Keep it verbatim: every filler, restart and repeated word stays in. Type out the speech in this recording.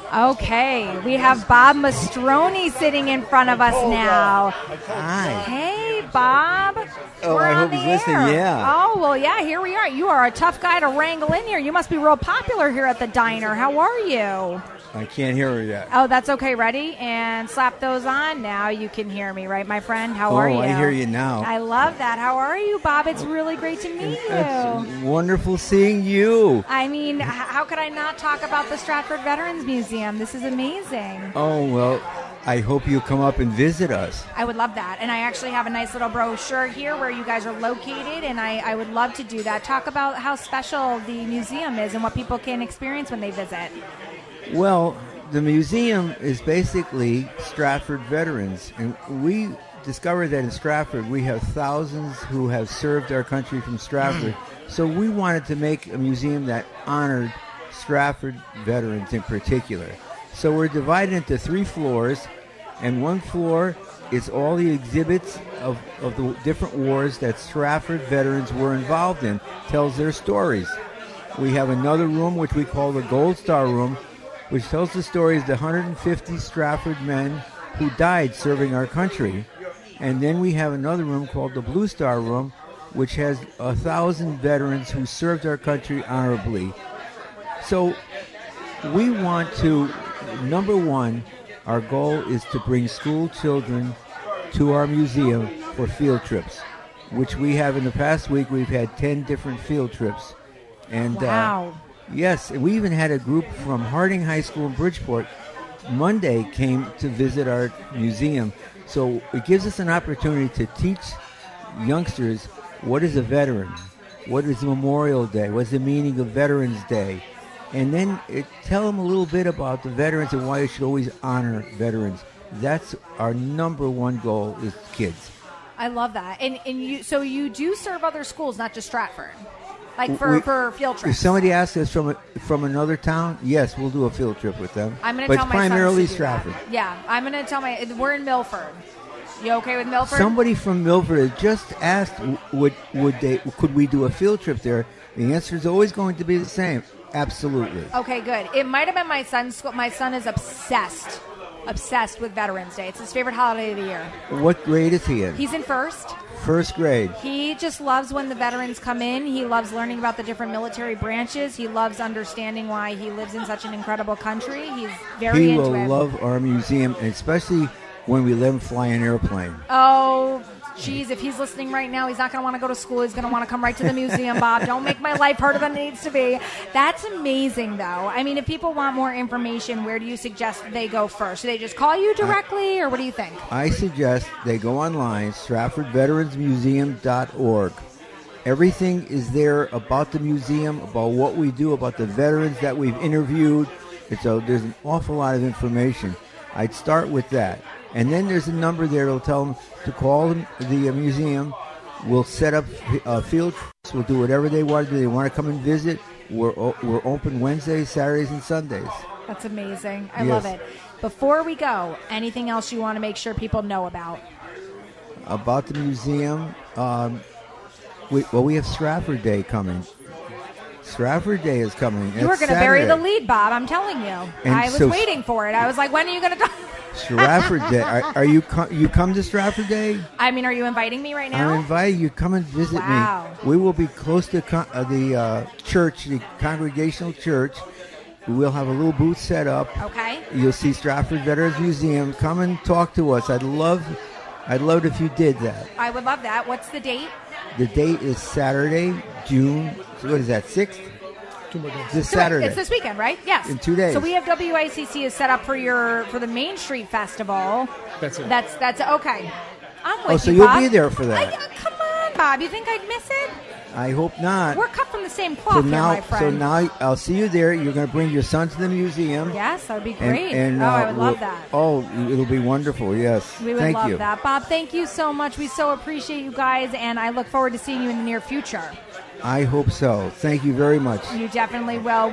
Okay, we have Bob Mastroni sitting in front of us now. Hi. Hey, Bob. Oh, We're I on hope the he's air. listening, yeah. Oh, well, yeah, here we are. You are a tough guy to wrangle in here. You must be real popular here at the diner. How are you? I can't hear her yet. Oh, that's okay. Ready? And slap those on. Now you can hear me, right, my friend? How oh, are you? I hear you now. I love that. How are you, Bob? It's really great to meet you. It's wonderful seeing you. I mean, h- how could I not talk about the Stratford Veterans Museum? This is amazing. Oh, well, I hope you come up and visit us. I would love that. And I actually have a nice little brochure here where you guys are located, and I, I would love to do that. Talk about how special the museum is and what people can experience when they visit. Well, the museum is basically Stratford veterans, and we discovered that in Stratford we have thousands who have served our country from Stratford. So we wanted to make a museum that honored Stratford veterans in particular. So we're divided into three floors, and one floor is all the exhibits of, of the different wars that Stratford veterans were involved in, tells their stories. We have another room which we call the Gold Star Room, which tells the stories of the one hundred fifty Stratford men who died serving our country. And then we have another room called the Blue Star Room, which has a thousand veterans who served our country honorably. So we want to, number one, our goal is to bring school children to our museum for field trips, which we have in the past week. We've had ten different field trips. And Wow. uh, yes, and we even had a group from Harding High School in Bridgeport Monday came to visit our museum. So it gives us an opportunity to teach youngsters what is a veteran, what is Memorial Day, what's the meaning of Veterans Day, and then it, tell them a little bit about the veterans and why you should always honor veterans. That's our number one goal is kids. I love that. And and you so you do serve other schools, not just Stratford, like for, We- for field If trips. somebody asks us from a, from another town, yes, we'll do a field trip with them. I'm going to but tell it's my sons primarily to do Stratford. that. Yeah, I'm going to tell my. We're in Milford. You okay with Milford? Somebody from Milford had just asked, w- would would they could we do a field trip there? The answer is always going to be the same. Absolutely. Okay, good. It might have been my son's school. My son is obsessed, obsessed with Veterans Day. It's his favorite holiday of the year. What grade is he in? He's in first. First grade. He just loves when the veterans come in. He loves learning about the different military branches. He loves understanding why he lives in such an incredible country. He's very He into will it. love our museum, and especially when we let him fly an airplane. Oh, geez, if he's listening right now, he's not going to want to go to school. He's going to want to come right to the museum, Bob. Don't make my life harder than it needs to be. That's amazing, though. I mean, if people want more information, where do you suggest they go first? Do they just call you directly, or what do you think? I suggest they go online, Stratford Veterans Museum dot org. Everything is there about the museum, about what we do, about the veterans that we've interviewed. It's a, there's an awful lot of information. I'd start with that. And then there's a number there that'll tell them to call the, the uh, museum. We'll set up uh, field trips. We'll do whatever they want to do. They want to come and visit. We're, o- we're open Wednesdays, Saturdays, and Sundays. That's amazing. I Yes. love it. Before we go, anything else you want to make sure people know about? About the museum, um, we, well, we have Stratford Day coming. Stratford Day is coming. You were It's going to bury the Saturday. lead, Bob. I'm telling you. And I was so- waiting for it. I was like, when are you going to talk? Stratford Day. Are, are you co- you come to Stratford Day? I mean, are you inviting me right now? I'm inviting you. Come and visit Wow. me. We will be close to con- uh, the uh, church, the Congregational Church. We'll have a little booth set up. Okay. You'll see Stratford Veterans Museum. Come and talk to us. I'd love, I'd love it if you did that. I would love that. What's the date? The date is Saturday, June. What is that? Sixth. Two more days. This Correct. Saturday. It's this weekend, right? Yes. In two days. So we have W I C C is set up for your for the Main Street Festival. That's it. That's that's okay. I'm with Oh, so you, you'll Bob. be there for that. I, uh, come on, Bob. You think I'd miss it? I hope not. We're cut from the same cloth So here, now, my friend. so now I'll see you there. You're going to bring your son to the museum. Yes, that would be And- great. and, oh, uh, I would love we'll- that. Oh, it'll be wonderful. Yes. We would Thank love you. that. Bob, thank you so much. We so appreciate you guys, and I look forward to seeing you in the near future. I hope so. Thank you very much. You definitely will.